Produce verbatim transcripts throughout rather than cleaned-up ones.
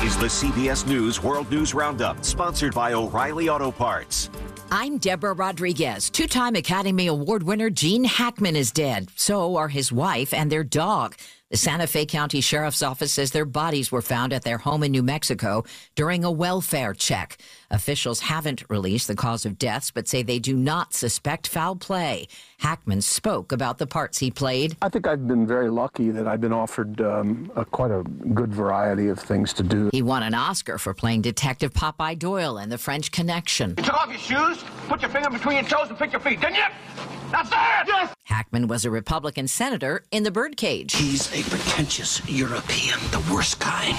is the C B S News World News Roundup, sponsored by O'Reilly Auto Parts. I'm Deborah Rodriguez. Two-time Academy Award winner Gene Hackman is dead. So are his wife and their dog. The Santa Fe County Sheriff's Office says their bodies were found at their home in New Mexico during a welfare check. Officials haven't released the cause of deaths, but say they do not suspect foul play. Hackman spoke about the parts he played. I think I've been very lucky that I've been offered um, a, quite a good variety of things to do. He won an Oscar for playing Detective Popeye Doyle in The French Connection. You took off your shoes, put your finger between your toes, and pick your feet, didn't you? That's it! Yes! Hackman was a Republican senator in the Birdcage. He's a pretentious European, the worst kind.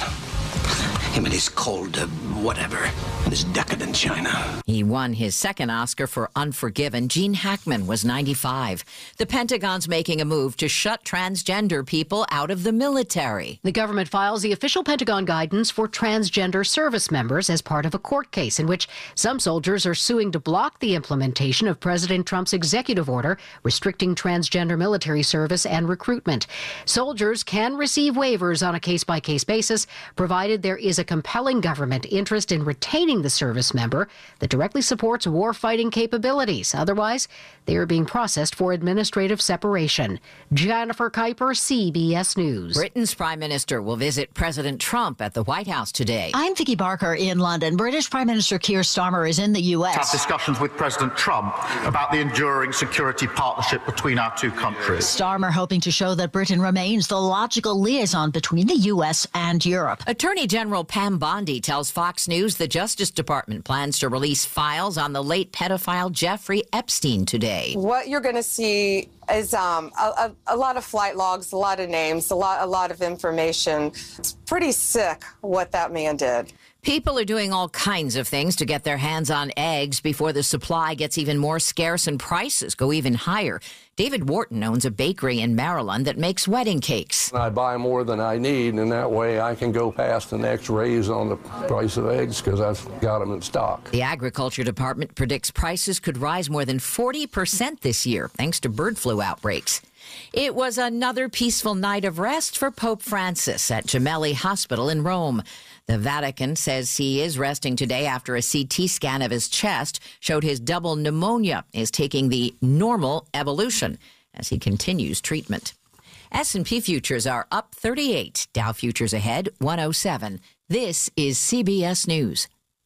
Him and his cold uh, whatever, and his decadent China. He won his second Oscar for Unforgiven. Gene Hackman was ninety-five. The Pentagon's making a move to shut transgender people out of the military. The government files the official Pentagon guidance for transgender service members as part of a court case in which some soldiers are suing to block the implementation of President Trump's executive order restricting transgender military service and recruitment. Soldiers can receive waivers on a case-by-case basis, provided there is a compelling government interest in retaining the service member that directly supports war-fighting capabilities. Otherwise, they are being processed for administrative separation. Jennifer Kuiper, C B S News. Britain's Prime Minister will visit President Trump at the White House today. I'm Vicky Barker in London. British Prime Minister Keir Starmer is in the U S. Have discussions with President Trump about the enduring security partnership between our two countries. Starmer hoping to show that Britain remains the logical liaison between the U S and Europe. Attorney General Pam Bondi tells Fox News the Justice Department plans to release files on the late pedophile Jeffrey Epstein today. What you're going to see is um, a, a, a lot of flight logs, a lot of names, a lot, a lot of information. It's pretty sick what that man did. People are doing all kinds of things to get their hands on eggs before the supply gets even more scarce and prices go even higher. David Wharton owns a bakery in Maryland that makes wedding cakes. I buy more than I need, and that way I can go past the next raise on the price of eggs because I've got them in stock. The Agriculture Department predicts prices could rise more than forty percent this year, thanks to bird flu outbreaks. It was another peaceful night of rest for Pope Francis at Gemelli Hospital in Rome. The Vatican says he is resting today after a C T scan of his chest showed his double pneumonia is taking the normal evolution as he continues treatment. S and P futures are up thirty-eight. Dow futures ahead one oh seven. This is C B S News.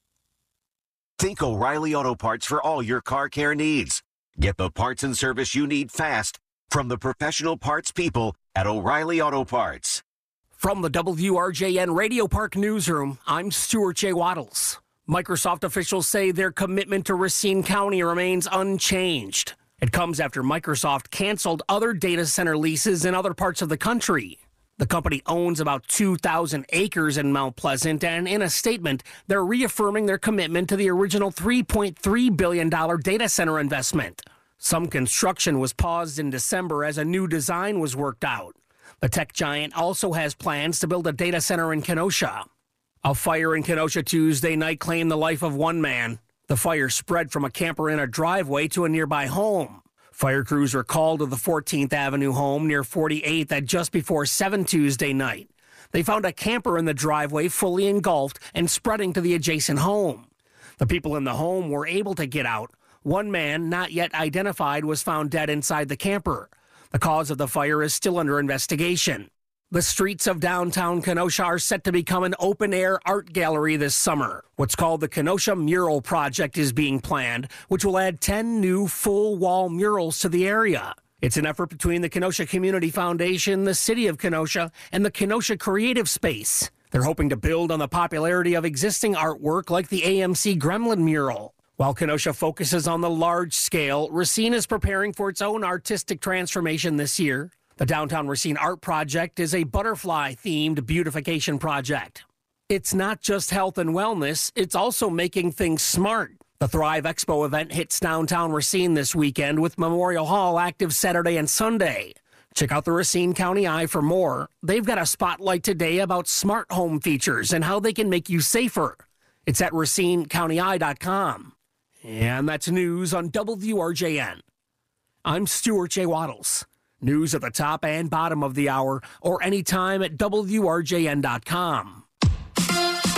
Think O'Reilly Auto Parts for all your car care needs. Get the parts and service you need fast from the professional parts people at O'Reilly Auto Parts. From the W R J N Radio Park Newsroom, I'm Stuart J. Waddles. Microsoft officials say their commitment to Racine County remains unchanged. It comes after Microsoft canceled other data center leases in other parts of the country. The company owns about two thousand acres in Mount Pleasant, and in a statement, they're reaffirming their commitment to the original three point three billion dollars data center investment. Some construction was paused in December as a new design was worked out. The tech giant also has plans to build a data center in Kenosha. A fire in Kenosha Tuesday night claimed the life of one man. The fire spread from a camper in a driveway to a nearby home. Fire crews were called to the fourteenth Avenue home near forty-eighth at just before seven Tuesday night. They found a camper in the driveway fully engulfed and spreading to the adjacent home. The people in the home were able to get out. One man, not yet identified, was found dead inside the camper. The cause of the fire is still under investigation. The streets of downtown Kenosha are set to become an open-air art gallery this summer. What's called the Kenosha Mural Project is being planned, which will add ten new full-wall murals to the area. It's an effort between the Kenosha Community Foundation, the City of Kenosha, and the Kenosha Creative Space. They're hoping to build on the popularity of existing artwork like the A M C Gremlin mural. While Kenosha focuses on the large scale, Racine is preparing for its own artistic transformation this year. The Downtown Racine Art Project is a butterfly-themed beautification project. It's not just health and wellness, it's also making things smart. The Thrive Expo event hits downtown Racine this weekend with Memorial Hall active Saturday and Sunday. Check out the Racine County Eye for more. They've got a spotlight today about smart home features and how they can make you safer. It's at racine county eye dot com. And that's news on W R J N. I'm Stuart J. Waddles. News at the top and bottom of the hour or anytime at W R J N dot com.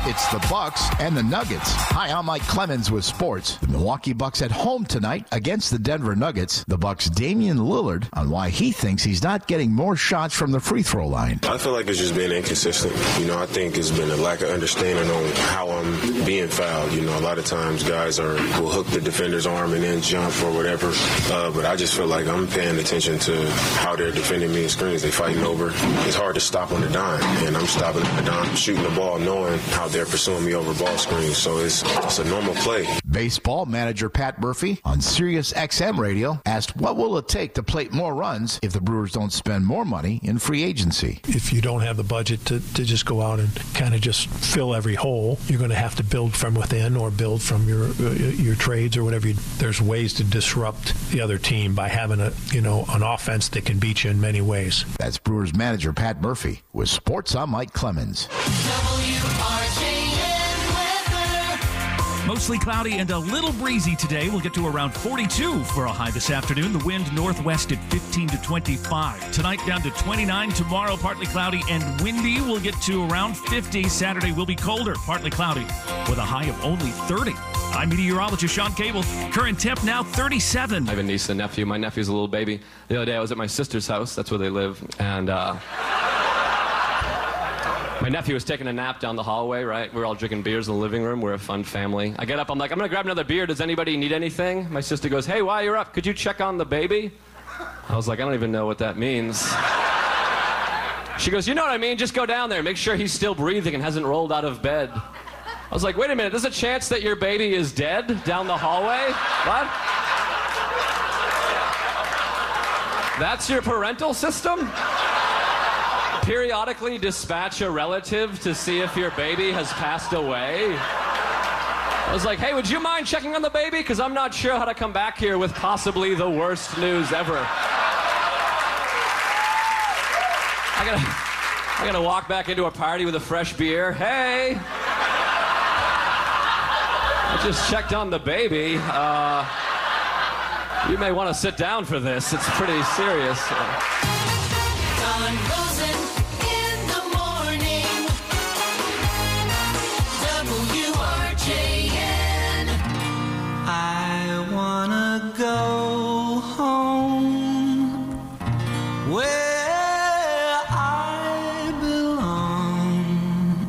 It's the Bucks and the Nuggets. Hi, I'm Mike Clemens with sports. The Milwaukee Bucks at home tonight against the Denver Nuggets. The Bucks' Damian Lillard on why he thinks he's not getting more shots from the free throw line. I feel like it's just been inconsistent. You know, I think it's been a lack of understanding on how I'm being fouled. You know, a lot of times guys are will hook the defender's arm and then jump or whatever. Uh, but I just feel like I'm paying attention to how they're defending me in screens. They fighting over. It's hard to stop on the dime, and I'm stopping on the dime, shooting the ball, knowing how they're pursuing me over ball screens. So it's it's a normal play. Baseball manager Pat Murphy on Sirius X M radio asked, what will it take to plate more runs if the Brewers don't spend more money in free agency? If you don't have the budget to, to just go out and kind of just fill every hole, you're going to have to build from within or build from your uh, your trades or whatever. You, there's ways to disrupt the other team by having a you know an offense that can beat you in many ways. That's Brewers manager Pat Murphy with Sports. I'm Mike Clemens. W R J N weather. Mostly cloudy and a little breezy today. We'll get to around forty-two for a high this afternoon. The wind northwest at fifteen to twenty-five. Tonight down to twenty-nine. Tomorrow partly cloudy and windy. We'll get to around fifty. Saturday will be colder, partly cloudy, with a high of only thirty. I'm meteorologist Sean Cable. Current temp now thirty-seven. I have a niece and nephew. My nephew's a little baby. The other day I was at my sister's house. That's where they live. And uh, my nephew was taking a nap down the hallway, right? We were all drinking beers in the living room. We're a fun family. I get up. I'm like, I'm going to grab another beer. Does anybody need anything? My sister goes, hey, while you're up, could you check on the baby? I was like, I don't even know what that means. She goes, you know what I mean? Just go down there. Make sure he's still breathing and hasn't rolled out of bed. I was like, wait a minute, there's a chance that your baby is dead down the hallway? What? That's your parental system? Periodically dispatch a relative to see if your baby has passed away? I was like, hey, would you mind checking on the baby? Because I'm not sure how to come back here with possibly the worst news ever. I gotta, I gotta walk back into a party with a fresh beer. Hey! I just checked on the baby. Uh, you may want to sit down for this. It's pretty serious. Don Rosen in the morning. W R J N. I wanna go home where I belong.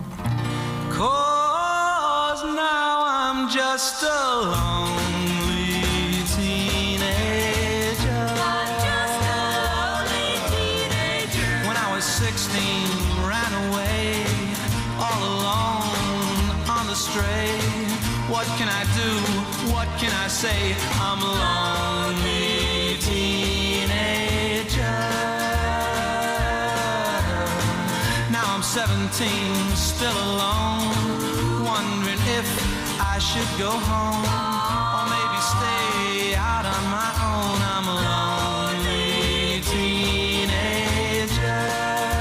'Cause now I'm just a lonely teenager. I'm just a lonely teenager. When I was sixteen, ran away all alone on the stray. What can I do? What can I say? I'm a lonely teenager. Now I'm seventeen, still alone, wondering if I should go home or maybe stay out on my own. I'm a lonely teenager.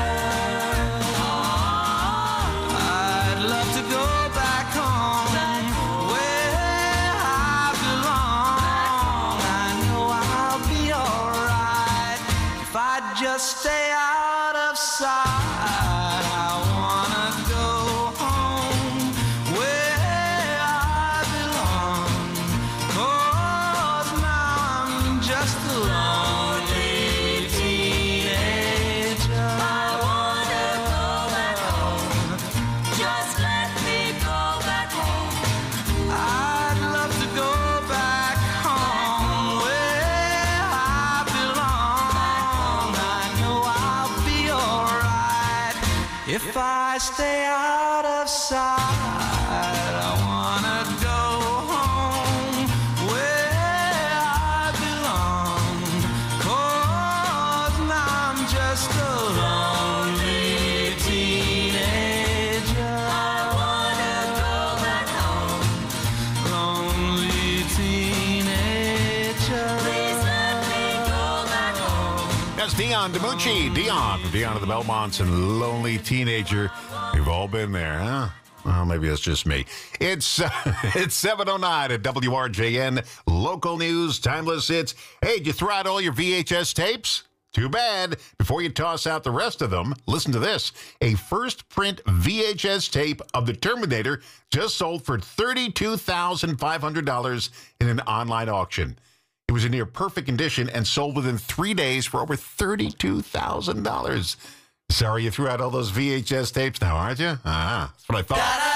I'd love to go back home where I belong. I know I'll be alright if I just stay out of sight. I wanna go home where I belong. 'Cause now I'm just a lonely teenager. I wanna go back home. Just let me go back home. I'd love to go back home where I belong. I know I'll be alright if I stay out of sight. I wanna go home where I belong. 'Cause now I'm just a lonely teenager. I wanna go back home. Lonely teenager. Please let me go back home. That's Dion DiMucci. Dion from Dion of the Belmonts and Lonely Teenager. We've all been there, huh? Well, maybe that's just me. It's uh, it's seven oh nine at W R J N. Local news, timeless hits. Hey, did you throw out all your V H S tapes? Too bad. Before you toss out the rest of them, listen to this. A first print V H S tape of The Terminator just sold for thirty-two thousand five hundred dollars in an online auction. It was in near perfect condition and sold within three days for over thirty-two thousand dollars. Sorry you threw out all those V H S tapes now, aren't you? Ah, that's what I thought.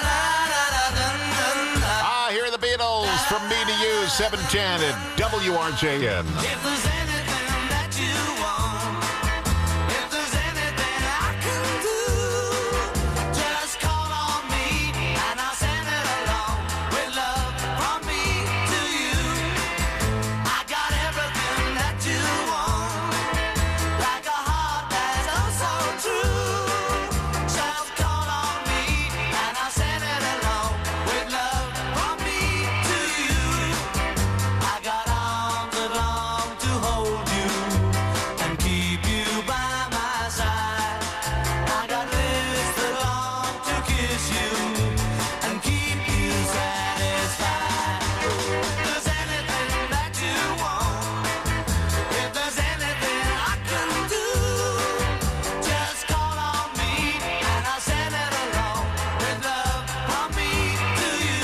Ah, here are the Beatles from me to you, seven ten at W R J N. If there's anything that you want, if there's anything I can do, just call on me and I'll send it along with love from me to you. I got everything that you want, like a heart that's oh so true. Just call on me and I'll send it along with love from me to you. I got arms that long to hold you and keep you by my side. I got lips that long to kiss you and keep you satisfied. If there's anything that you want, if there's anything I can do, just call on me and I'll send it along with love from me to you.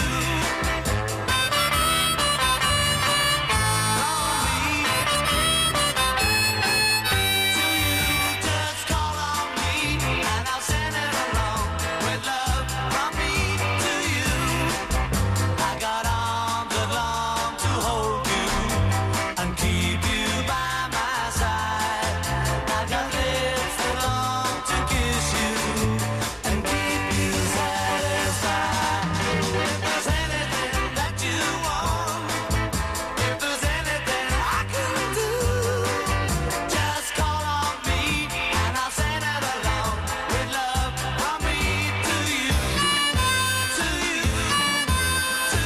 Just call on me and I'll send it along with love from me to you. I got arms that long to hold you and keep you by my side. I got lips that long to kiss you and keep you satisfied. If there's anything that you want, if there's anything I can do, just call on me and I'll send it along with love from me to you, to you, to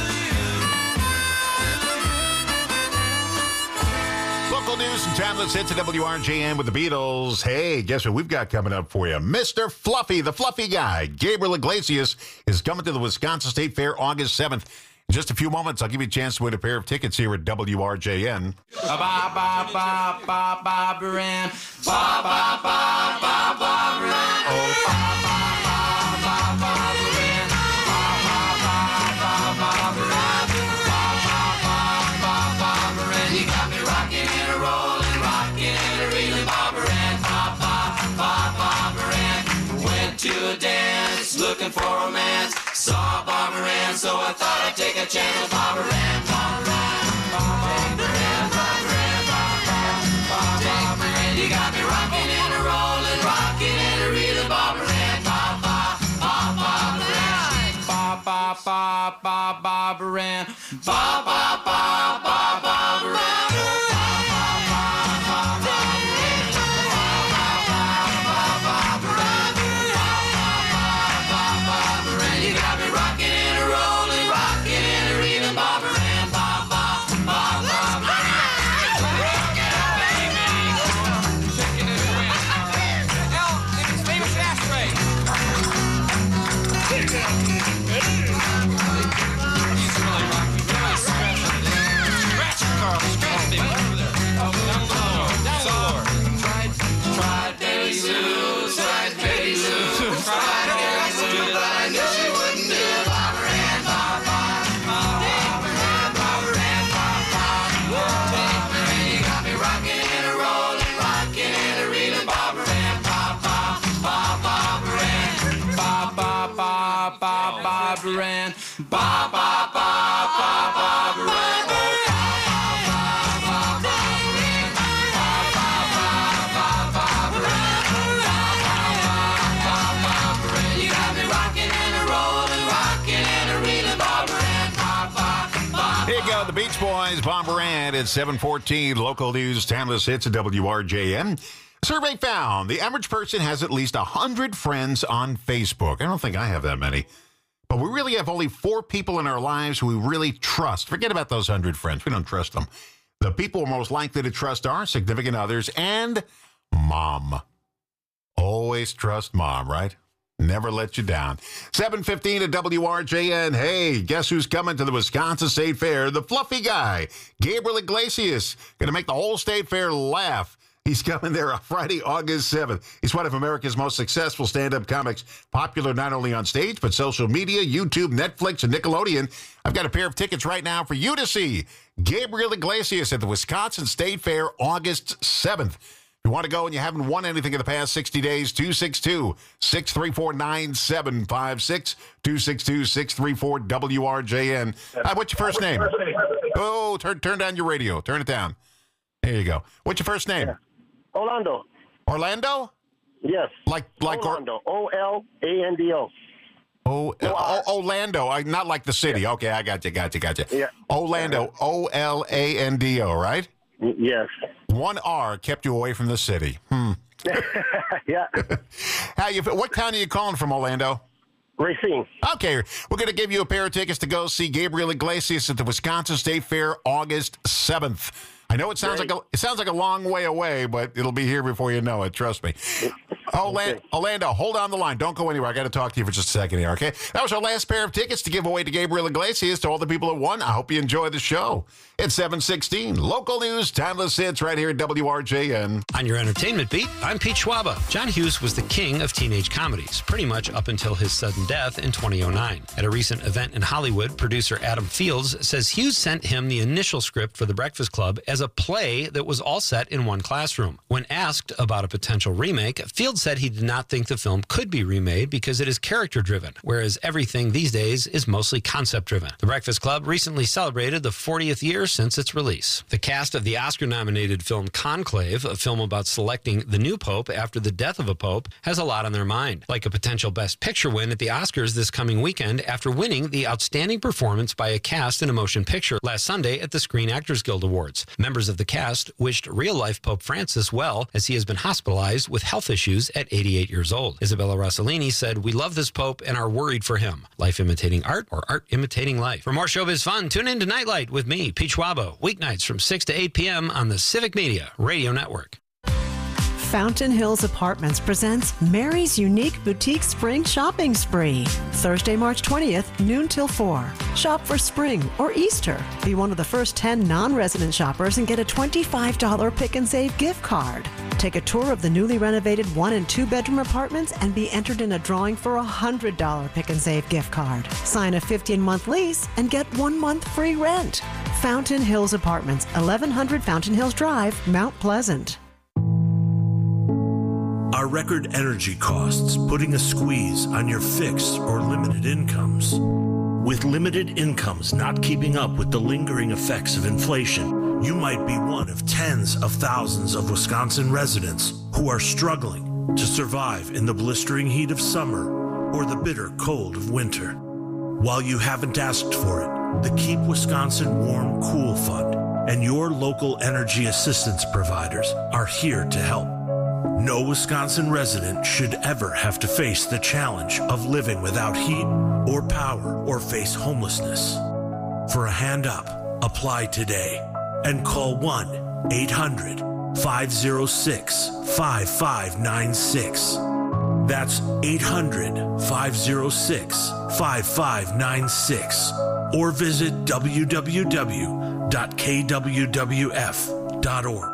you. Local news and timeless hits at W R J N with the Beatles. Hey, guess what we've got coming up for you? Mister Fluffy, the fluffy guy, Gabriel Iglesias, is coming to the Wisconsin State Fair August seventh. In just a few moments, I'll give you a chance to win a pair of tickets here at W R J N. Ba ba ba ba ba ba Baran. Ba ba ba ba ba Baran. Oh ba ba ba ba ba Baran. Ba ba ba ba ba Baran. Ba ba ba ba ba Baran. You got me rocking and a rolling, rocking and a reeling, Ba Baran. Ba ba ba ba Baran. Went to a dance, looking for romance. Saw Ba Baran, so I thought I'd take a chance with Ba Baran. Ba Baran. Ba Baran. Ba Baran. Ba Ba Ba Baran. You got me rocking and a rolling, rocking and a reeling, Ba Baran. Ba Ba Ba Ba Baran. Ba Ba Ba Ba Ba Baran. Ba Ba Ba Ba Ba Baran. You got me rocking and a rolling, rocking and a reeling, Ba Baran. Ba Ba Ba Ba Baran. Rock it up, baby. Checking it away. Hell, it's famous ashtray. He's really rocking. Really scratching it. Scratch it, Carl. Scratch it, baby. Over there. Oh, down low. Down low. Tried, tried, baby Lou. Tried, baby Lou. Tried, baby Lou. But I knew she wouldn't do it. Ba Baran, ba ba, ba Baran, ba Baran, ba ba, ba Baran. You got me rocking and a rolling, rocking and a reeling, Ba Baran, ba ba, ba ba Baran, ba ba ba ba ba Baran, ba ba ba ba ba Baran. You got me rocking and a rolling, rocking and a reeling, Ba Baran, ba ba, ba. Here you go, the Beach Boys, Ba Baran at seven fourteen. Local news, timeless hits at W R J N. Survey found the average person has at least one hundred friends on Facebook. I don't think I have that many. But we really have only four people in our lives who we really trust. Forget about those one hundred friends. We don't trust them. The people we're most likely to trust are significant others and mom. Always trust mom, right? Never let you down. seven fifteen at W R J N. Hey, guess who's coming to the Wisconsin State Fair? The fluffy guy, Gabriel Iglesias. Going to make the whole State Fair laugh. He's coming there on Friday, August seventh. He's one of America's most successful stand-up comics, popular not only on stage, but social media, YouTube, Netflix, and Nickelodeon. I've got a pair of tickets right now for you to see Gabriel Iglesias at the Wisconsin State Fair, August seventh. If you want to go and you haven't won anything in the past sixty days, two six two, six three four, nine seven five six, two six two, six three four, W R J N. Hi, what's your first name? Oh, turn, turn down your radio. Turn it down. There you go. What's your first name? Orlando. Orlando? Yes. Like like Orlando. O L A N D O. Oh, oh, Orlando. I, not like the city. Yeah. Okay, I got you, got you, got you. Yeah. Orlando. O L A N D O, right? Yes. One R kept you away from the city. Hmm. Yeah. How you? What town are you calling from, Orlando? Racine. Okay, we're going to give you a pair of tickets to go see Gabriel Iglesias at the Wisconsin State Fair, August seventh. I know it sounds Great. like a, it sounds like a long way away, but it'll be here before you know it. Trust me. Orlando, okay. Orlando, hold on the line. Don't go anywhere. I got to talk to you for just a second here, okay? That was our last pair of tickets to give away to Gabriel Iglesias to all the people that won. I hope you enjoy the show. It's seven sixteen. Local news, timeless hits right here at W R J N. On your entertainment beat, I'm Pete Schwaba. John Hughes was the king of teenage comedies, pretty much up until his sudden death in two thousand nine. At a recent event in Hollywood, producer Adam Fields says Hughes sent him the initial script for The Breakfast Club as a play that was all set in one classroom. When asked about a potential remake, Fields said he did not think the film could be remade because it is character-driven, whereas everything these days is mostly concept-driven. The Breakfast Club recently celebrated the fortieth year since its release. The cast of the Oscar-nominated film Conclave, a film about selecting the new pope after the death of a pope, has a lot on their mind, like a potential Best Picture win at the Oscars this coming weekend after winning the Outstanding Performance by a Cast in a Motion Picture last Sunday at the Screen Actors Guild Awards. Members of the cast wished real-life Pope Francis well, as he has been hospitalized with health issues at eighty-eight years old. Isabella Rossellini said, "We love this Pope and are worried for him. Life imitating art or art imitating life." For more showbiz fun, tune in to Nightlight with me, Pete Schwabo, weeknights from six to eight p.m. on the Civic Media Radio Network. Fountain Hills Apartments presents Mary's Unique Boutique Spring Shopping Spree. Thursday, March twentieth, noon till four. Shop for spring or Easter. Be one of the first ten non-resident shoppers and get a twenty-five dollars pick and save gift card. Take a tour of the newly renovated one and two bedroom apartments and be entered in a drawing for a one hundred dollars pick and save gift card. Sign a fifteen month lease and get one month free rent. Fountain Hills Apartments, eleven hundred Fountain Hills Drive, Mount Pleasant. Are record energy costs putting a squeeze on your fixed or limited incomes? With limited incomes not keeping up with the lingering effects of inflation, you might be one of tens of thousands of Wisconsin residents who are struggling to survive in the blistering heat of summer or the bitter cold of winter. While you haven't asked for it, the Keep Wisconsin Warm Cool Fund and your local energy assistance providers are here to help. No Wisconsin resident should ever have to face the challenge of living without heat or power or face homelessness. For a hand up, apply today and call one eight hundred, five oh six, five five nine six. That's eight hundred, five oh six, five five nine six. Or visit w w w dot k w w f dot org.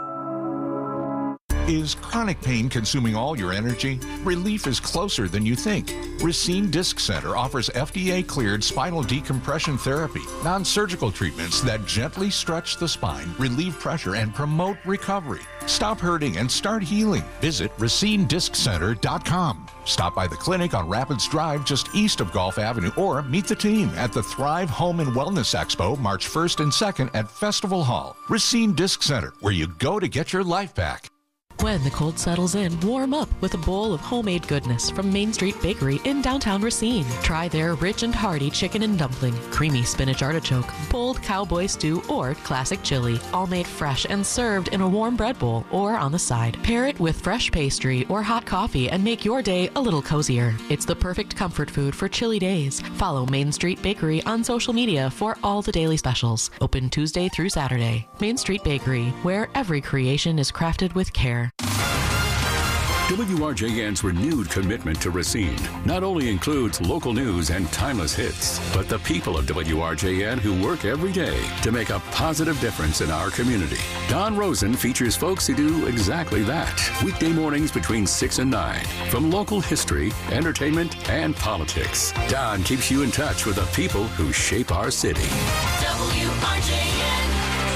Is chronic pain consuming all your energy? Relief is closer than you think. Racine Disc Center offers F D A-cleared spinal decompression therapy, non-surgical treatments that gently stretch the spine, relieve pressure, and promote recovery. Stop hurting and start healing. Visit racine disc center dot com. Stop by the clinic on Rapids Drive just east of Gulf Avenue, or meet the team at the Thrive Home and Wellness Expo March first and second at Festival Hall. Racine Disc Center, where you go to get your life back. When the cold settles in, warm up with a bowl of homemade goodness from Main Street Bakery in downtown Racine. Try their rich and hearty chicken and dumpling, creamy spinach artichoke, bold cowboy stew, or classic chili, all made fresh and served in a warm bread bowl or on the side. Pair it with fresh pastry or hot coffee and make your day a little cozier. It's the perfect comfort food for chilly days. Follow Main Street Bakery on social media for all the daily specials. Open Tuesday through Saturday. Main Street Bakery, where every creation is crafted with care. W R J N's renewed commitment to Racine not only includes local news and timeless hits, but the people of W R J N who work every day to make a positive difference in our community. Don Rosen features folks who do exactly that. Weekday mornings between six and nine. From local history, entertainment, and politics. Don keeps you in touch with the people who shape our city. W R J N.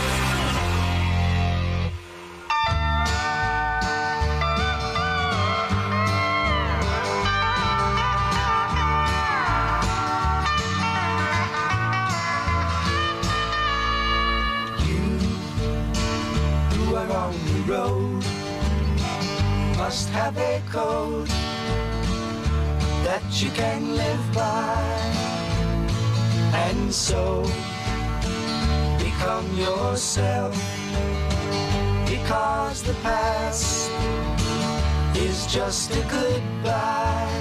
Road must have a code that you can live by, and so become yourself, because the past is just a goodbye.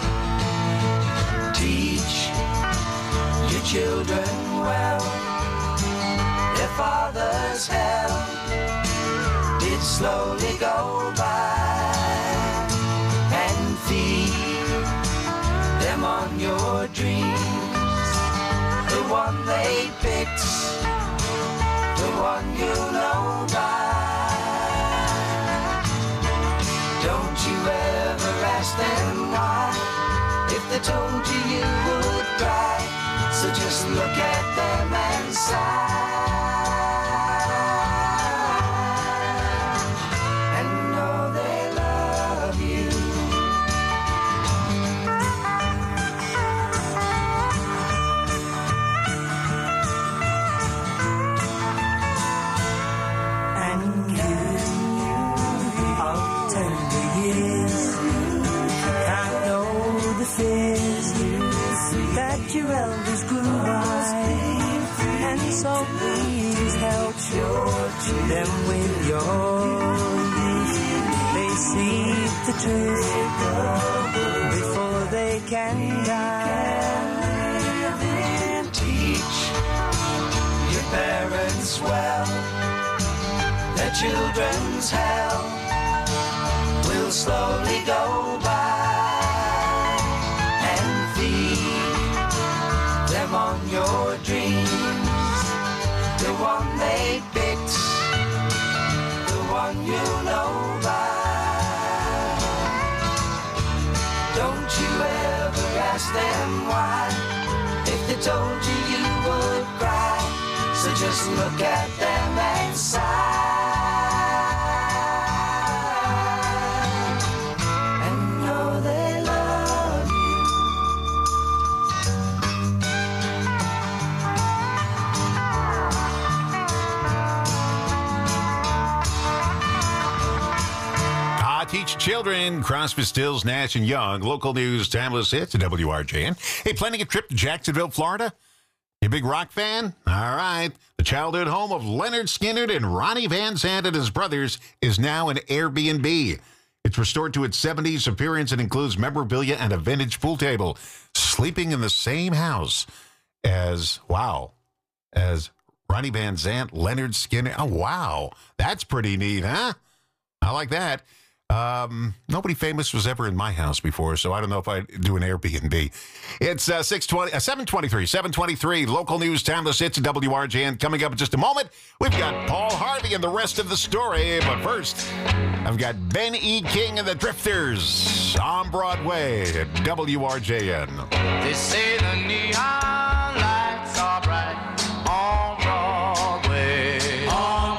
Teach your children well, their father's hell did slowly go by, and feed them on your dreams, the one they picked, the one you know by. Don't you ever ask them why, if they told you you would cry, so just look at them and sigh. Your elders grew by, and so please help them with your youth. They see the truth before they can die. Teach your parents well, their children's hell will slowly go by. On your dreams, the one they picked, the one you know by. Don't you ever ask them why, if they told you you would cry, so just look at them and sigh. Teach children, Crosby, Stills, Nash and Young. Local news, timeless hits at W R J N. Hey, planning a trip to Jacksonville, Florida? You a big rock fan? All right. The childhood home of Leonard Skinner and Ronnie Van Zant and his brothers is now an Airbnb. It's restored to its seventies appearance and includes memorabilia and a vintage pool table. Sleeping in the same house as, wow, as Ronnie Van Zant, Leonard Skinner. Oh, wow. That's pretty neat, huh? I like that. Um, nobody famous was ever in my house before, so I don't know if I'd do an Airbnb. It's uh, six twenty, uh, seven twenty-three, seven twenty-three. Local news, timeless hits at W R J N. Coming up in just a moment, we've got Paul Harvey and the rest of the story. But first, I've got Ben E. King and the Drifters on Broadway at W R J N. They say the neon lights are bright on Broadway. On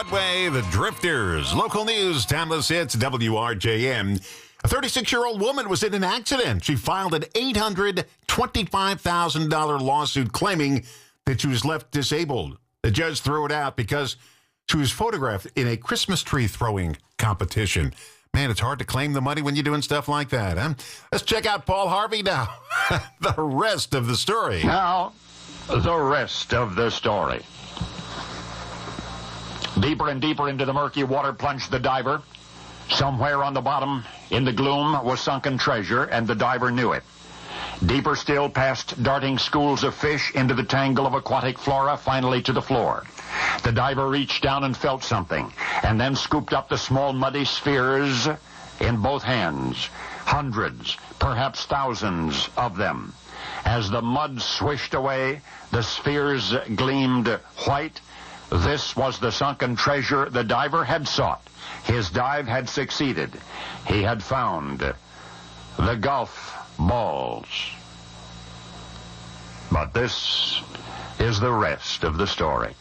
Broadway, the Drifters. Local news, timeless hits, W R J N. A thirty-six-year-old woman was in an accident. She filed an eight hundred twenty-five thousand dollars lawsuit claiming that she was left disabled. The judge threw it out because she was photographed in a Christmas tree throwing competition. Man, it's hard to claim the money when you're doing stuff like that, huh? Let's check out Paul Harvey now. The rest of the story. Now, the rest of the story. Deeper and deeper into the murky water plunged the diver. Somewhere on the bottom, in the gloom, was sunken treasure, and the diver knew it. Deeper still, past darting schools of fish, into the tangle of aquatic flora, finally to the floor. The diver reached down and felt something, and then scooped up the small muddy spheres in both hands. Hundreds, perhaps thousands of them. As the mud swished away, the spheres gleamed white. This was the sunken treasure the diver had sought. His dive had succeeded. He had found the golf balls. But this is the rest of the story.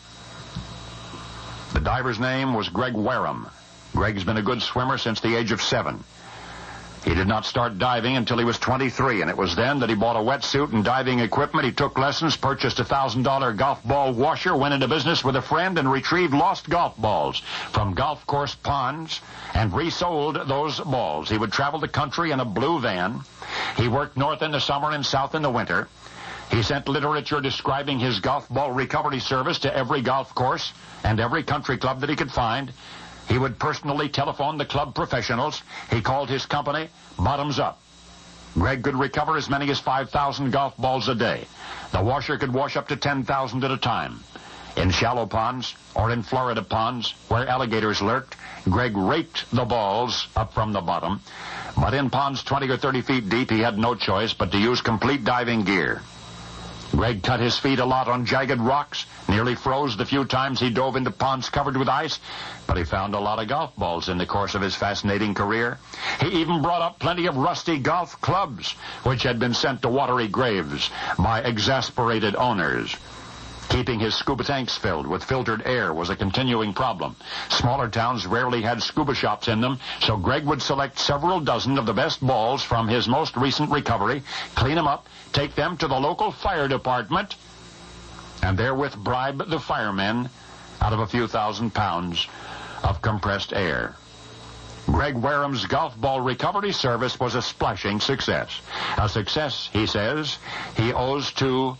The diver's name was Greg Wareham. Greg's been a good swimmer since the age of seven. He did not start diving until he was twenty-three, and it was then that he bought a wetsuit and diving equipment. He took lessons, purchased a one thousand dollars golf ball washer, went into business with a friend, and retrieved lost golf balls from golf course ponds and resold those balls. He would travel the country in a blue van. He worked north in the summer and south in the winter. He sent literature describing his golf ball recovery service to every golf course and every country club that he could find. He would personally telephone the club professionals. He called his company Bottoms Up. Greg could recover as many as five thousand golf balls a day. The washer could wash up to ten thousand at a time. In shallow ponds or in Florida ponds where alligators lurked, Greg raked the balls up from the bottom. But in ponds twenty or thirty feet deep, he had no choice but to use complete diving gear. Greg cut his feet a lot on jagged rocks, nearly froze the few times he dove into ponds covered with ice, but he found a lot of golf balls in the course of his fascinating career. He even brought up plenty of rusty golf clubs, which had been sent to watery graves by exasperated owners. Keeping his scuba tanks filled with filtered air was a continuing problem. Smaller towns rarely had scuba shops in them, so Greg would select several dozen of the best balls from his most recent recovery, clean them up, take them to the local fire department, and therewith bribe the firemen out of a few thousand pounds of compressed air. Greg Wareham's golf ball recovery service was a splashing success. A success, he says, he owes to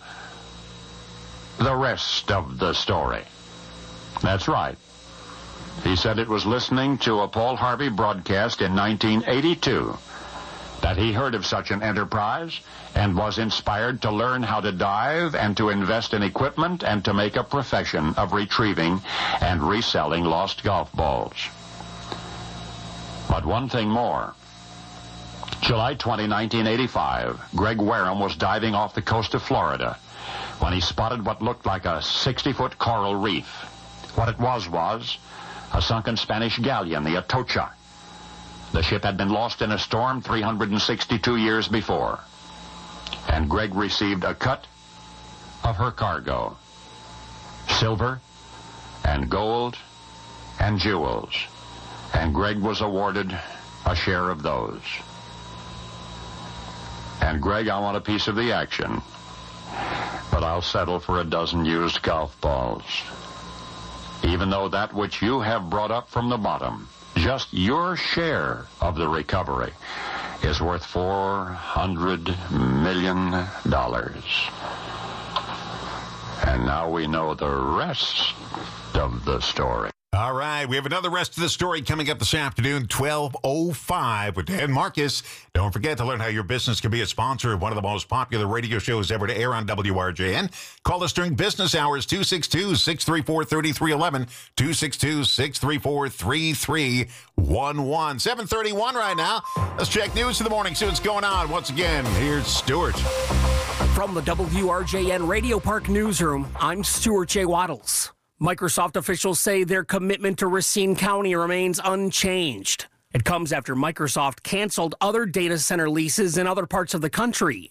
the rest of the story. That's right. He said it was listening to a Paul Harvey broadcast in nineteen eighty-two that he heard of such an enterprise and was inspired to learn how to dive and to invest in equipment and to make a profession of retrieving and reselling lost golf balls. But one thing more. July twentieth, nineteen eighty-five, Greg Wareham was diving off the coast of Florida when he spotted what looked like a sixty-foot coral reef. What it was was a sunken Spanish galleon, the Atocha. The ship had been lost in a storm three hundred sixty-two years before. And Greg received a cut of her cargo. Silver and gold and jewels. And Greg was awarded a share of those. And Greg, I want a piece of the action. But I'll settle for a dozen used golf balls. Even though that which you have brought up from the bottom, just your share of the recovery, is worth four hundred million dollars. And now we know the rest of the story. All right, we have another rest of the story coming up this afternoon, twelve oh five with Dan Marcus. Don't forget to learn how your business can be a sponsor of one of the most popular radio shows ever to air on W R J N. Call us during business hours, two six two, six three four, three three one one, two six two, six three four, three three one one. seven thirty-one right now. Let's check news in the morning, see what's going on. Once again, here's Stuart. From the W R J N Radio Park Newsroom, I'm Stuart J. Waddles. Microsoft officials say their commitment to Racine County remains unchanged. It comes after Microsoft canceled other data center leases in other parts of the country.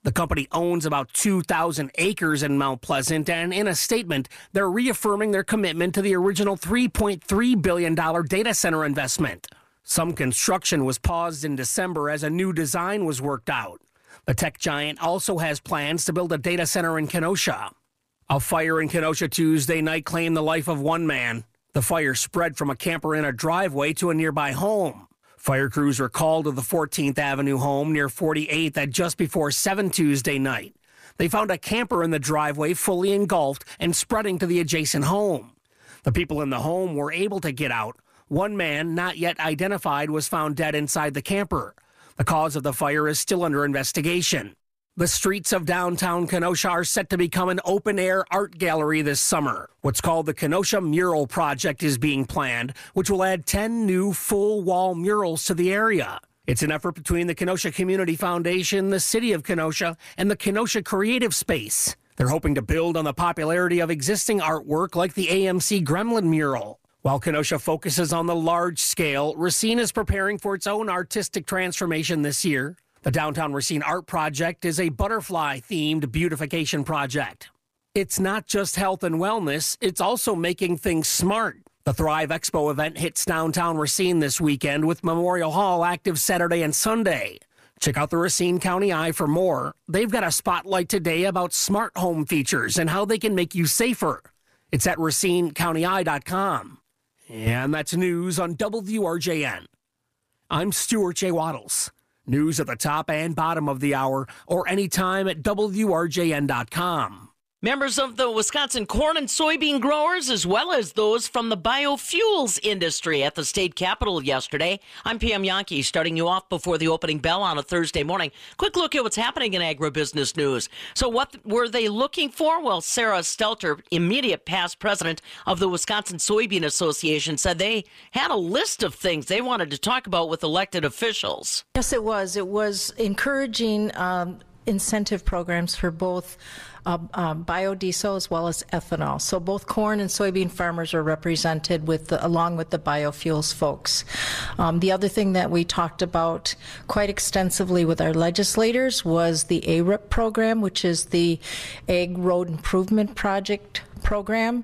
The company owns about two thousand acres in Mount Pleasant, and in a statement, they're reaffirming their commitment to the original three point three billion dollars data center investment. Some construction was paused in December as a new design was worked out. The tech giant also has plans to build a data center in Kenosha. A fire in Kenosha Tuesday night claimed the life of one man. The fire spread from a camper in a driveway to a nearby home. Fire crews were called to the fourteenth Avenue home near forty-eighth at just before seven Tuesday night. They found a camper in the driveway fully engulfed and spreading to the adjacent home. The people in the home were able to get out. One man, not yet identified, was found dead inside the camper. The cause of the fire is still under investigation. The streets of downtown Kenosha are set to become an open-air art gallery this summer. What's called the Kenosha Mural Project is being planned, which will add ten new full-wall murals to the area. It's an effort between the Kenosha Community Foundation, the City of Kenosha, and the Kenosha Creative Space. They're hoping to build on the popularity of existing artwork like the A M C Gremlin mural. While Kenosha focuses on the large scale, Racine is preparing for its own artistic transformation this year. The Downtown Racine Art Project is a butterfly-themed beautification project. It's not just health and wellness, it's also making things smart. The Thrive Expo event hits downtown Racine this weekend with Memorial Hall active Saturday and Sunday. Check out the Racine County Eye for more. They've got a spotlight today about smart home features and how they can make you safer. It's at racine county eye dot com. And that's news on W R J N. I'm Stuart J. Waddles. News at the top and bottom of the hour or anytime at W R J N dot com. Members of the Wisconsin corn and soybean growers, as well as those from the biofuels industry at the state capitol yesterday. I'm Pam Yankee, starting you off before the opening bell on a Thursday morning. Quick look at what's happening in agribusiness news. So what were they looking for? Well, Sarah Stelter, immediate past president of the Wisconsin Soybean Association, said they had a list of things they wanted to talk about with elected officials. Yes, it was. It was encouraging um, incentive programs for both Uh, um, biodiesel as well as ethanol. So both corn and soybean farmers are represented with the, along with the biofuels folks. Um, the other thing that we talked about quite extensively with our legislators was the A R I P program, which is the Ag Road Improvement Project program.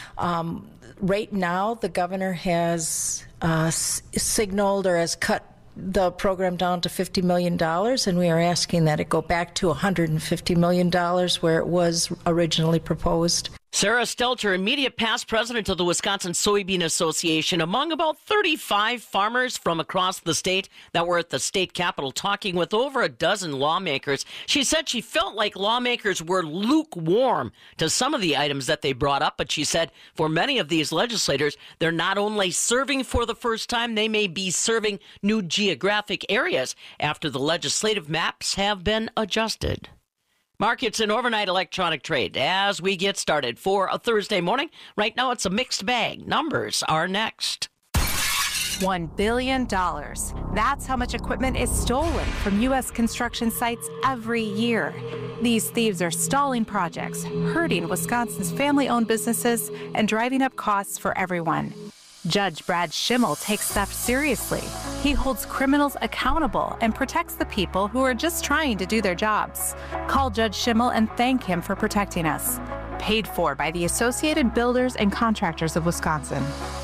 Um, right now, the governor has uh, s- signaled or has cut the program down to fifty million dollars, and we are asking that it go back to one hundred fifty million dollars where it was originally proposed. Sarah Stelter, immediate past president of the Wisconsin Soybean Association, among about thirty-five farmers from across the state that were at the state capitol talking with over a dozen lawmakers. She said she felt like lawmakers were lukewarm to some of the items that they brought up, but she said for many of these legislators, they're not only serving for the first time, they may be serving new geographic areas after the legislative maps have been adjusted. Markets and overnight electronic trade as we get started for a Thursday morning. Right now, it's a mixed bag. Numbers are next. One billion dollars. That's how much equipment is stolen from U S construction sites every year. These thieves are stalling projects, hurting Wisconsin's family-owned businesses, and driving up costs for everyone. Judge Brad Schimmel takes theft seriously. He holds criminals accountable and protects the people who are just trying to do their jobs. Call Judge Schimmel and thank him for protecting us. Paid for by the Associated Builders and Contractors of Wisconsin.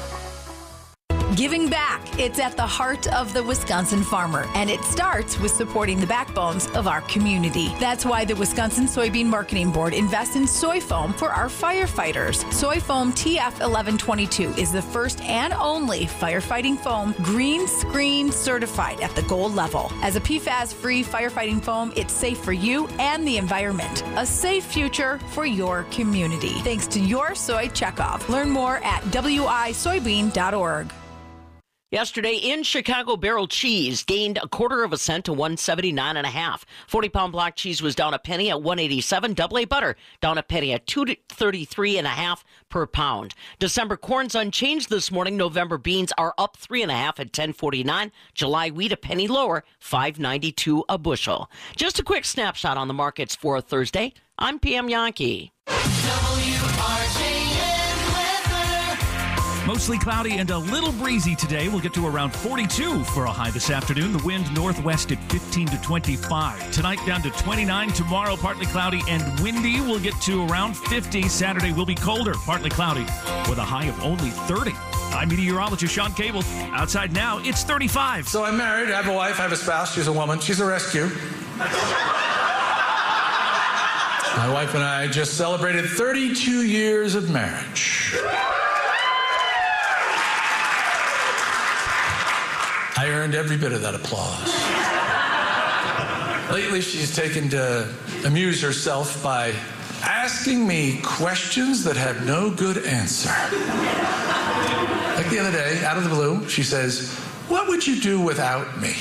Giving back. It's at the heart of the Wisconsin farmer, and it starts with supporting the backbones of our community. That's why the Wisconsin Soybean Marketing Board invests in soy foam for our firefighters. Soy foam T F eleven twenty-two is the first and only firefighting foam green screen certified at the gold level. As a P FAS-free firefighting foam, it's safe for you and the environment. A safe future for your community. Thanks to your soy checkoff. Learn more at w i soybean dot org. Yesterday in Chicago, barrel cheese gained a quarter of a cent to one seventy-nine and a half. forty pound block cheese was down a penny at one eighty-seven. Double A butter down a penny at two thirty-three and a half per pound. December corn's unchanged this morning. November beans are up three and a half at ten forty-nine. July wheat a penny lower, five ninety-two a bushel. Just a quick snapshot on the markets for Thursday. I'm Pam Yankee. W R J N weather. Mostly cloudy and a little breezy today. We'll get to around forty-two for a high this afternoon. The wind northwest at fifteen to twenty-five. Tonight down to twenty-nine. Tomorrow partly cloudy and windy. We'll get to around fifty. Saturday will be colder, partly cloudy, with a high of only thirty. I'm meteorologist Sean Cable. Outside now, it's thirty-five. So I'm married. I have a wife. I have a spouse. She's a woman. She's a rescue. My wife and I just celebrated thirty-two years of marriage. I earned every bit of that applause. Lately, she's taken to amuse herself by asking me questions that have no good answer. Like the other day, out of the blue, she says, "What would you do without me?"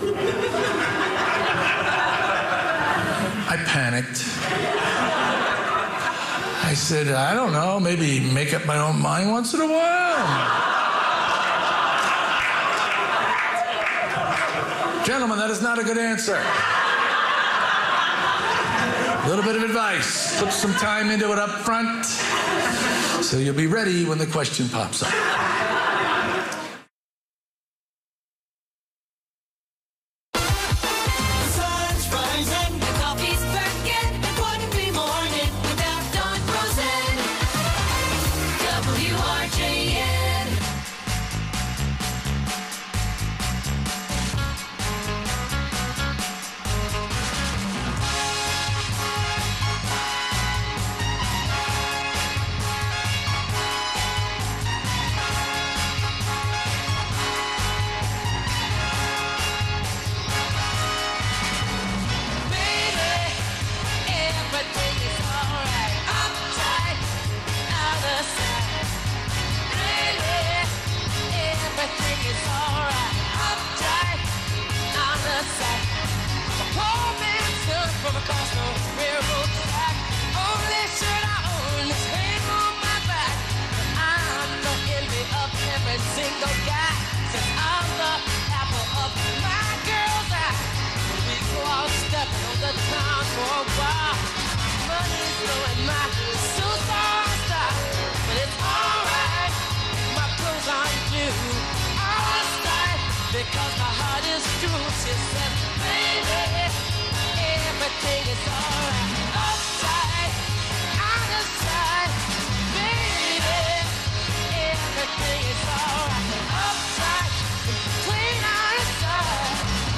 I panicked. I said, "I don't know, maybe make up my own mind once in a while." Gentlemen, that is not a good answer. A little bit of advice. Put some time into it up front so you'll be ready when the question pops up. Because my heart is true, she said, baby, everything is alright. Upside, out of sight, baby, everything is alright. Upside, clean out of sight.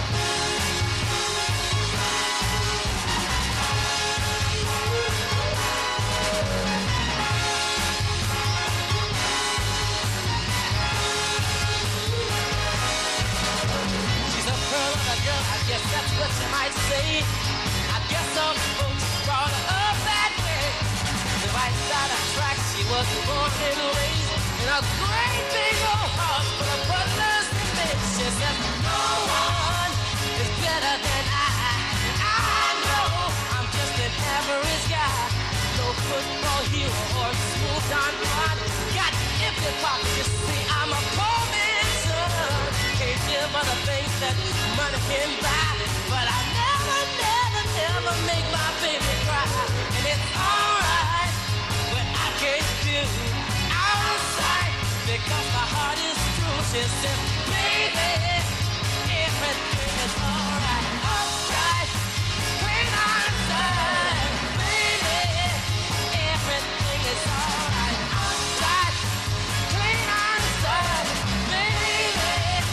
I guess that's what you might say. I guess some folks brought her up that way. The right side of tracks, she was born and raised in a great big old house full of brothers and mates. She said, no one is better than I. And I know I'm just an average guy. No football hero or smooth on run. Got empty pockets, you see, I'm a poor man's son. Can't give other things that money can buy, but I never, never, never make my baby cry. And it's alright when I can't do out of sight because my heart is true. She says, baby, everything is alright. Upside, clean out of sight, baby, everything is alright. Upside, clean out of sight, baby.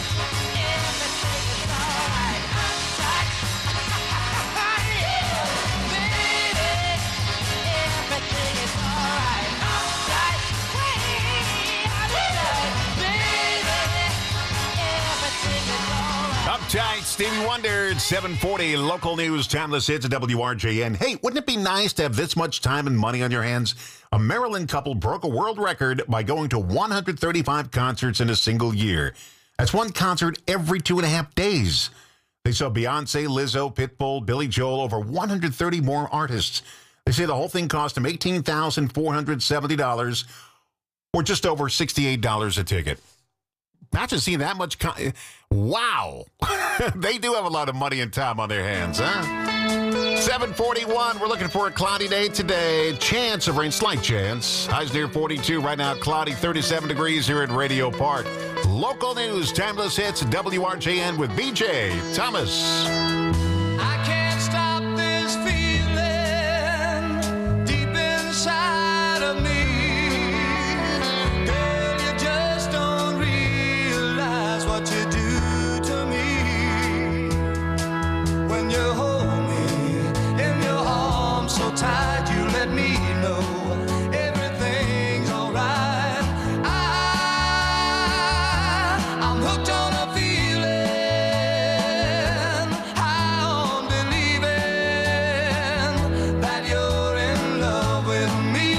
Uptight, Stevie Wonder, seven forty, local news, timeless hits at W R J N. Hey, wouldn't it be nice to have this much time and money on your hands? A Maryland couple broke a world record by going to one hundred thirty-five concerts in a single year. That's one concert every two and a half days. They saw Beyonce, Lizzo, Pitbull, Billy Joel, over one hundred thirty more artists. They say the whole thing cost them eighteen thousand four hundred seventy dollars, or just over sixty-eight dollars a ticket. Imagine seeing that much. Con- wow. They do have a lot of money and time on their hands, huh? seven forty-one, we're looking for a cloudy day today. Chance of rain, slight chance. Highs near forty-two. Right now, cloudy, thirty-seven degrees here at Radio Park. Local news, timeless hits, W R J N with B J Thomas. I can't stop this feeling deep inside of me. Girl, you just don't realize what you do to me. When you hold me in your arms so tight, you let me know everything's alright. I, I'm hooked on a feeling, high on believing that you're in love with me.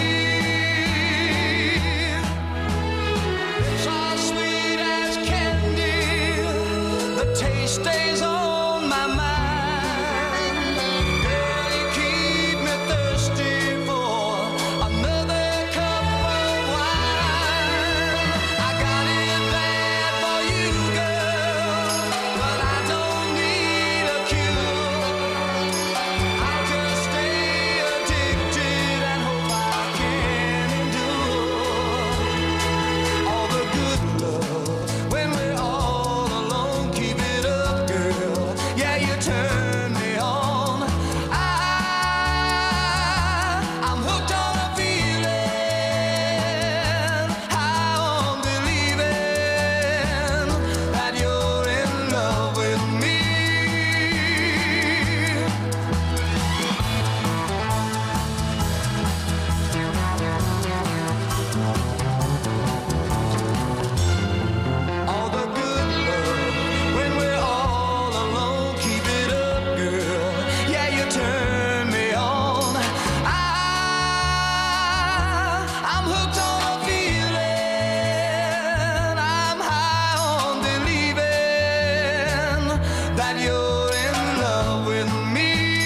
So sweet as candy, the taste stays on my mind. Girl, you keep me thirsty for another cup of wine. I got it bad for you, girl, but I don't need a cure. I'll just stay addicted and hope I can endure all the good love when we're all alone. Keep it up, girl. Yeah, you turn me on. I, I'm hooked on a feeling, high on believing that you're in love with me. All the good love when we're all alone. Keep it up, girl. Yeah, you turn me on. I, I'm hooked on a feeling. I'm high on believing that you're in love with me.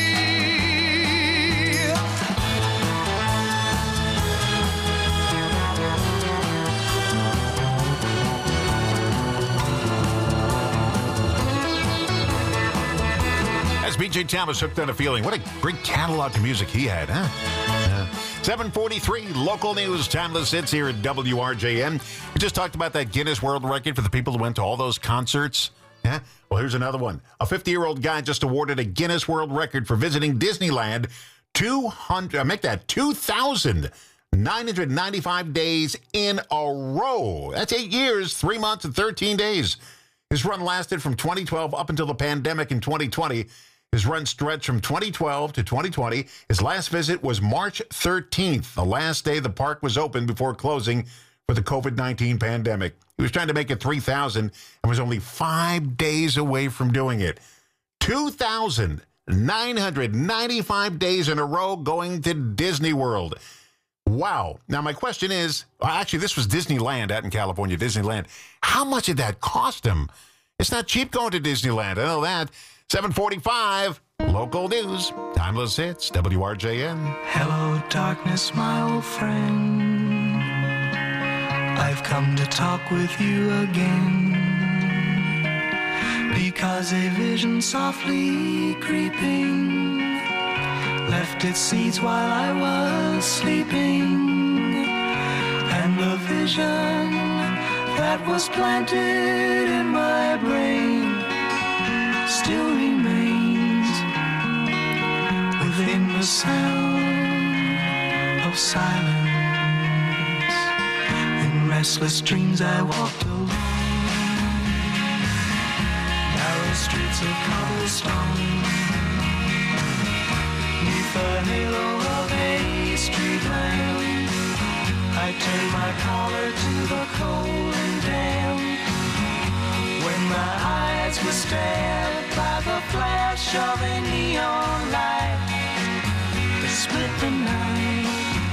That's B J Thomas, hooked on a feeling. What a great catalog of music he had, huh? Yeah. seven forty-three, local news, timeless hits here at W R J N. We just talked about that Guinness World Record for the people who went to all those concerts. Yeah? Well, here's another one. A fifty-year-old guy just awarded a Guinness World Record for visiting Disneyland two hundred, uh, make that two thousand nine hundred ninety-five days in a row. That's eight years, three months, and thirteen days. His run lasted from twenty twelve up until the pandemic in twenty twenty. His run stretched from twenty twelve to twenty twenty. His last visit was March thirteenth, the last day the park was open before closing for the covid nineteen pandemic. He was trying to make it three thousand and was only five days away from doing it. two thousand nine hundred ninety-five days in a row going to Disney World. Wow. Now, my question is, actually, this was Disneyland out in California, Disneyland. How much did that cost him? It's not cheap going to Disneyland. I know that. seven forty-five, local news, timeless hits, W R J N. Hello, darkness, my old friend. I've come to talk with you again. Because a vision softly creeping left its seeds while I was sleeping. And the vision that was planted in my brain still remains within the sound of silence. In restless dreams I walked alone, narrow streets of cobblestone, neath the halo of a street lamp. I turned my collar to the cold and damp. When my eyes were stabbed by the flash of a neon light that split the night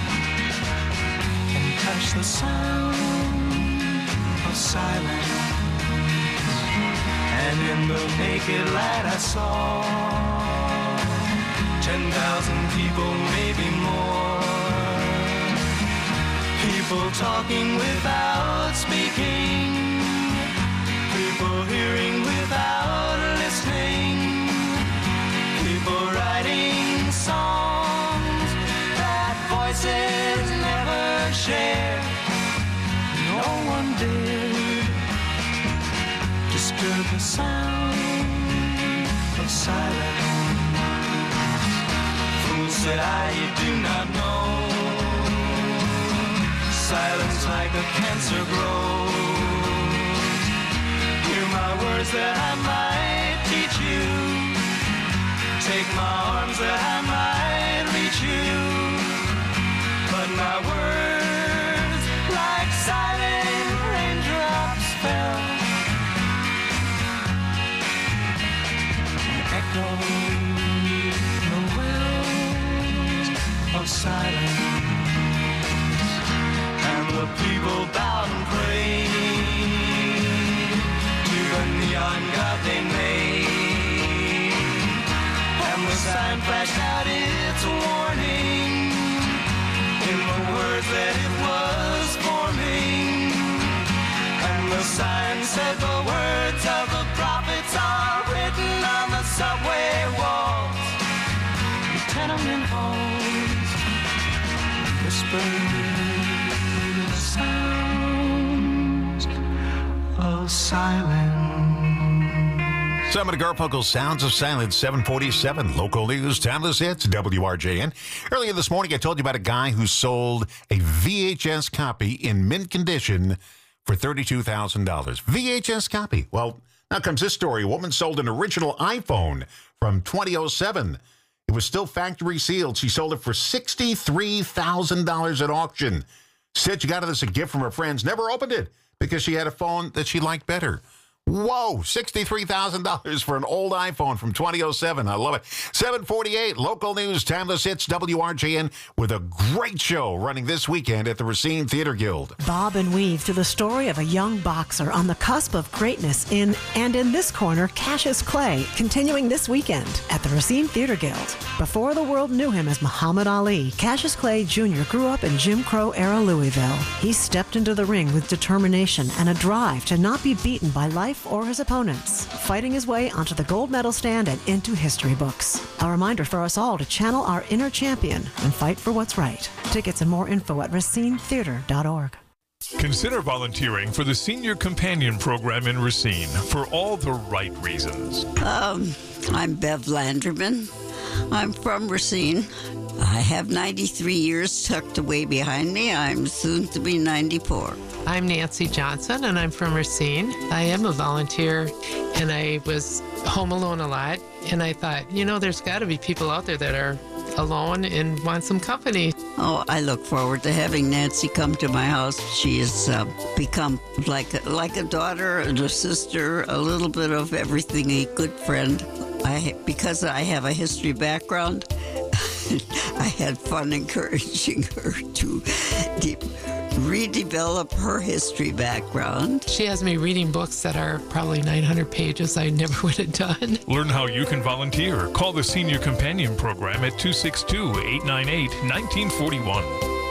and touched the sound of silence. And in the naked light I saw ten thousand people, maybe more. People talking without speaking, people hearing without listening, people riding share. No one dared disturb the sound of silence. Fool, said I, you do not know. Silence like a cancer grows. Hear my words that I might teach you. Take my arms that I might reach you. But my words, like silent raindrops, fell. Echoed the wells of silence. And the people bowed and prayed to the neon god they made. And the sign flashed out its warning in the words that it was forming. And the sign said the words of the prophets are written on the subway walls, the tenement halls, whispered sounds of silence. Simon Garfunkel, Sounds of Silence, seven forty-seven. Local news, timeless hits, W R J N. Earlier this morning, I told you about a guy who sold a V H S copy in mint condition for thirty-two thousand dollars. V H S copy. Well, now comes this story. A woman sold an original iPhone from twenty oh seven. It was still factory sealed. She sold it for sixty-three thousand dollars at auction. Said she got it as a gift from her friends. Never opened it because she had a phone that she liked better. Whoa, sixty-three thousand dollars for an old iPhone from twenty oh seven. I love it. seven forty-eight, local news, timeless hits, W R J N, with a great show running this weekend at the Racine Theater Guild. Bob and weave through the story of a young boxer on the cusp of greatness in, and in this corner, Cassius Clay, continuing this weekend at the Racine Theater Guild. Before the world knew him as Muhammad Ali, Cassius Clay Junior grew up in Jim Crow-era Louisville. He stepped into the ring with determination and a drive to not be beaten by life or his opponents, fighting his way onto the gold medal stand and into history books. A reminder for us all to channel our inner champion and fight for what's right. Tickets and more info at racine theater dot org. Consider volunteering for the Senior Companion Program in Racine for all the right reasons. Um, I'm Bev Landerman. I'm from Racine. I have ninety-three years tucked away behind me. I'm soon to be ninety-four. I'm Nancy Johnson, and I'm from Racine. I am a volunteer, and I was home alone a lot, and I thought, you know, there's got to be people out there that are alone and want some company. Oh, I look forward to having Nancy come to my house. She has uh, become like a, like a daughter and a sister, a little bit of everything, a good friend. I because I have a history background, I had fun encouraging her to deep, redevelop her history background. She has me reading books that are probably nine hundred pages I never would have done. Learn how you can volunteer. Call the Senior Companion Program at two six two, eight nine eight, one nine four one.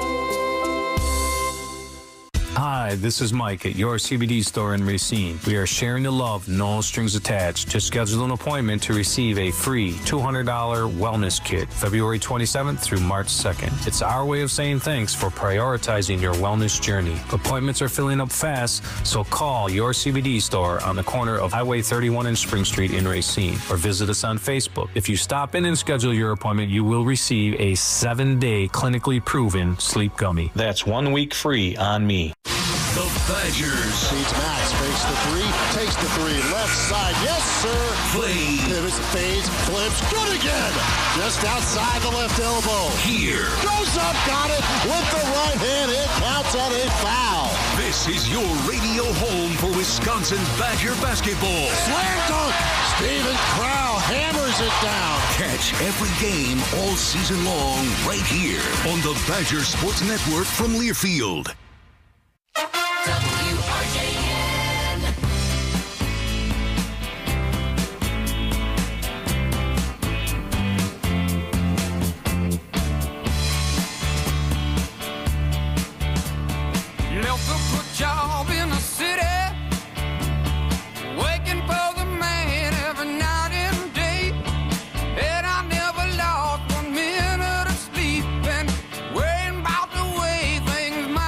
Hi, this is Mike at your C B D store in Racine. We are sharing the love, no strings attached. Just schedule an appointment to receive a free two hundred dollars wellness kit, February twenty-seventh through March second. It's our way of saying thanks for prioritizing your wellness journey. Appointments are filling up fast, so call your C B D store on the corner of Highway thirty-one and Spring Street in Racine, or visit us on Facebook. If you stop in and schedule your appointment, you will receive a seven-day clinically proven sleep gummy. That's one week free on me. The Badgers. Feeds Max, fakes the three, takes the three, left side, yes sir. Play. Pivots, fades, flips, good again. Just outside the left elbow. Here. Goes up, got it with the right hand. It counts on a foul. This is your radio home for Wisconsin's Badger basketball. Slam dunk. Steven Crow hammers it down. Catch every game all season long right here on the Badger Sports Network from Learfield. W R J N. Left a good job in the city, waking for the man every night and day, and I never lost one minute of sleep, and worrying about the way things might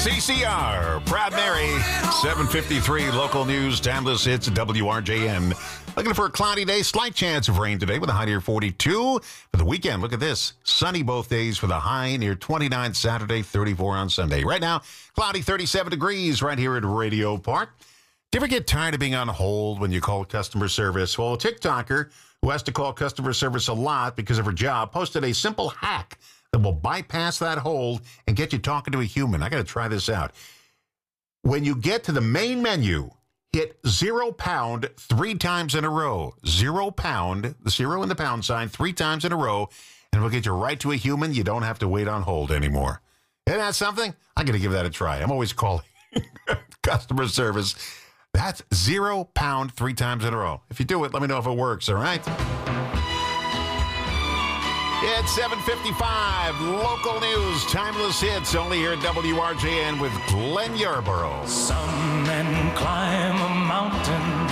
C C R, Proud Mary, seven fifty-three, local news, timeless hits at W R J N. Looking for a cloudy day, slight chance of rain today with a high near forty-two. For the weekend, look at this. Sunny both days with a high near twenty-nine Saturday, thirty-four on Sunday. Right now, cloudy thirty-seven degrees right here at Radio Park. Do you ever get tired of being on hold when you call customer service? Well, a TikToker who has to call customer service a lot because of her job posted a simple hack that will bypass that hold and get you talking to a human. I got to try this out. When you get to the main menu, hit zero pound three times in a row. Zero pound, the zero and the pound sign, three times in a row, and we'll get you right to a human. You don't have to wait on hold anymore. Isn't that something? I'm going to give that a try. I'm always calling customer service. That's zero pound three times in a row. If you do it, let me know if it works, all right? It's seven fifty-five, local news, timeless hits, only here at W R J N with Glenn Yarborough. Some men climb a mountain,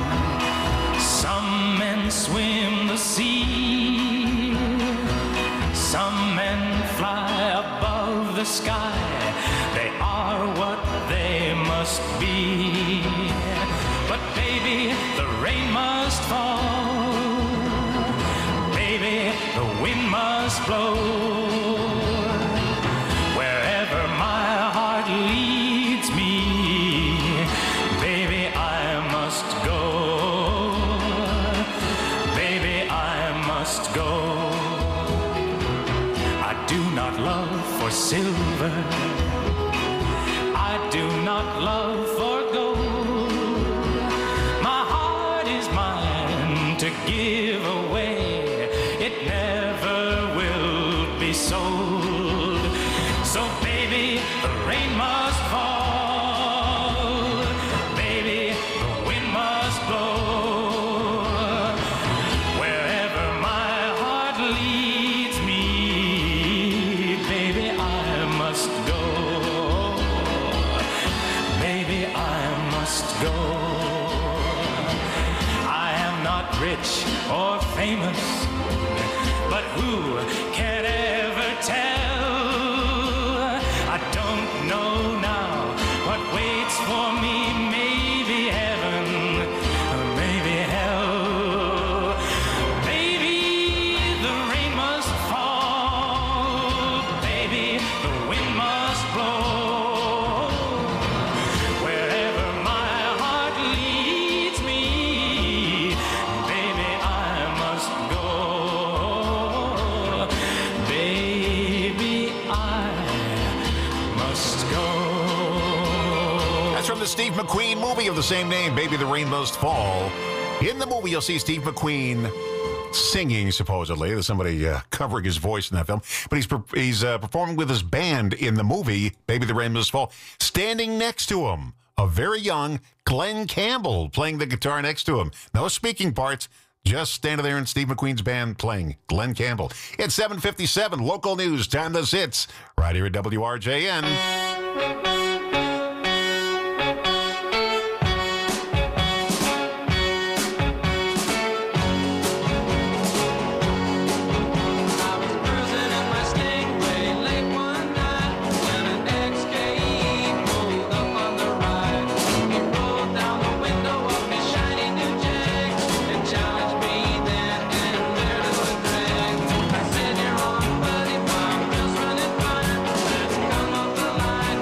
some men swim the sea, some men fly above the sky, they are what they must be. But baby, the rain must fall, baby, the wind must blow. Wherever my heart leads me, baby, I must go. Baby, I must go. I do not love for silver, I do not love for gold. My heart is mine to give away, it never will be sold. So baby, the rain must fall, baby, the wind must blow. Wherever my heart leads me, baby, I must go. Baby, I must go. I am not rich or famous, but who can ever tell? I don't know now what waits for me. Maybe heaven, or maybe hell. Baby, the rain must fall, baby, the wind must blow. Wherever my heart leads me, baby, I must go. Baby, I must go. That's from the Steve McQueen movie of the same name, Baby, the Rain Must Fall. In the movie, you'll see Steve McQueen singing, supposedly. There's somebody uh, covering his voice in that film. But he's per- he's uh, performing with his band in the movie, Baby, the Rain Must Fall. Standing next to him, a very young Glenn Campbell playing the guitar next to him. No speaking parts, just standing there in Steve McQueen's band playing Glenn Campbell. It's seven fifty-seven, local news, timeless hits, right here at W R J N. Line.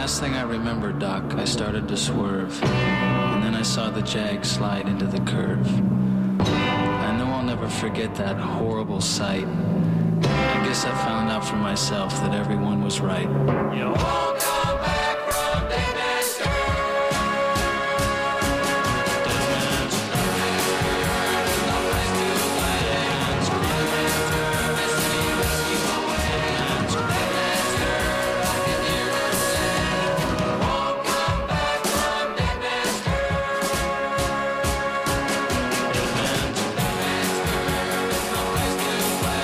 last thing I remember, Doc. I started to swerve, and then I saw the Jag slide into the curve. I know I'll never forget that horrible sight. I guess I found out for myself that everyone was right. You won't come back from Dead Man's Curve. Dead Man's Curve is no place to play. Dead Man's Curve is the rescue away. Dead Man's Curve, I can hear her say, you won't come back from Dead Man's Curve. Dead Man's Curve is no place to play.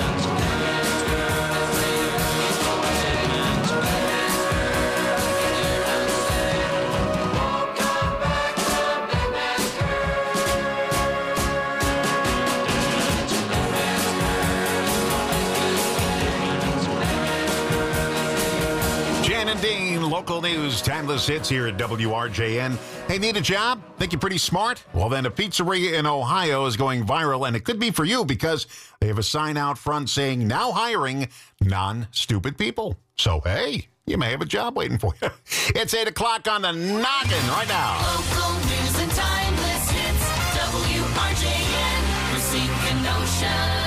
Jan and Dean, local news, timeless hits here at W R J N. Hey, need a job? Think you're pretty smart? Well, then a pizzeria in Ohio is going viral, and it could be for you because they have a sign out front saying, now hiring non-stupid people. So, hey, you may have a job waiting for you. It's eight o'clock on the noggin right now. Local news and timeless hits. W R J N, Racine, Kenosha.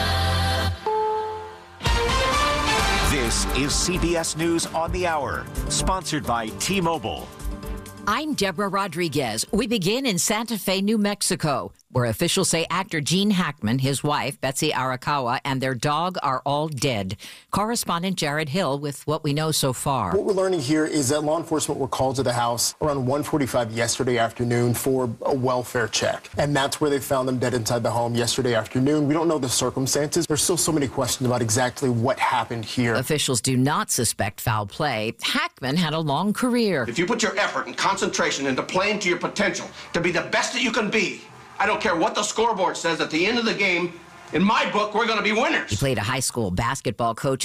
This is C B S News on the Hour, sponsored by T-Mobile. I'm Deborah Rodriguez. We begin in Santa Fe, New Mexico, where officials say actor Gene Hackman, his wife, Betsy Arakawa, and their dog are all dead. Correspondent Jared Hill with what we know so far. What we're learning here is that law enforcement were called to the house around one forty-five yesterday afternoon for a welfare check. And that's where they found them dead inside the home yesterday afternoon. We don't know the circumstances. There's still so many questions about exactly what happened here. Officials do not suspect foul play. Hackman had a long career. If you put your effort and concentration into playing to your potential, to be the best that you can be, I don't care what the scoreboard says, at the end of the game, in my book, we're going to be winners. He played a high school basketball coach